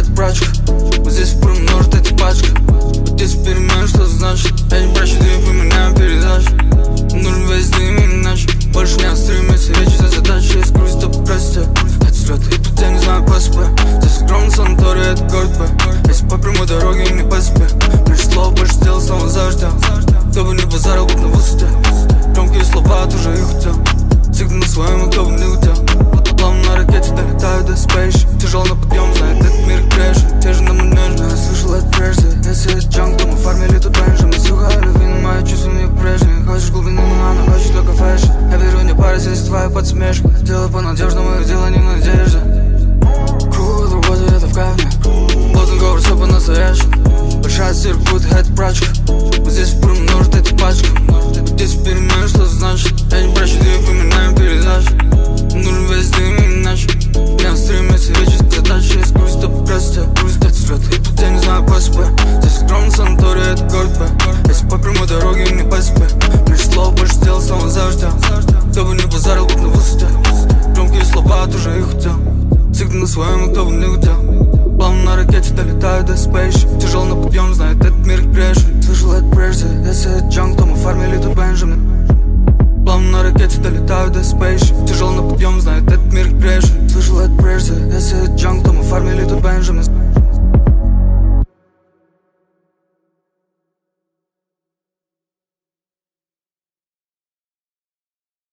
это прачка. Вот здесь промножит эти пачки. Вот здесь перемен, что значит. Я не прощу, ты поменяю передачу. Нужен весь дым иначе. Больше не стремится, речь за задачи. Есть грусть, то прости. Это взлет, и тут я не знаю ПСП. Здесь огромный санаторий, это город П. Если по прямой дороге не по себе. Меньше слов, больше дел, снова заждем. Кто бы не базарил, будь на высоте. Громкие слова, тоже их хотел. Всегда на своем, кто бы не утел. Плавно на ракете долетаю до спейшн. Тяжел на подъем, знает этот мир крэш. Те же на манеже, но я слышал это прежде. Если это джанк, то мы фармили тут раньше. Мы сухо любви, но мои чувства не прежние. Хочешь глубины, но она хочет только фэшн. Я беру не пара, здесь твоя подсмешка. Дело по-надежному, их дело не в надежде. Круг работы, это в кавне. Плотный говор, все по-настоящему. Большая стирка, будет это прачка. Вот здесь промножит эти пачки. Вот здесь перемен, что значит. Я не прощу, ты поменяем передачу. Нужен весь дым иначе. Не стремится, речь задачи. Есть грусть, то прости. Грусть, это взлет, и тут я не знаю ПСП. Здесь огромный санаторий, это город П. Если по прямой дороге не по себе. Меньше слов, больше дел, снова заждем. Кто бы не базарил, будь на высоте. Громкие слова, тоже их хотел. Всегда на своем, кто бы не хотел. Плавно на ракете долетаю до спейшн. Тяжел на подъем, знает этот мир грешен. Слышал это прежде, если это джанк, то мы фармили тут Бенджамин. Плавно на ракете долетаю до спейшн. Тяжел на подъем, знает этот мир грешен. Слышал это прежде, если это джанк, то мы фармили тут Бенджамин.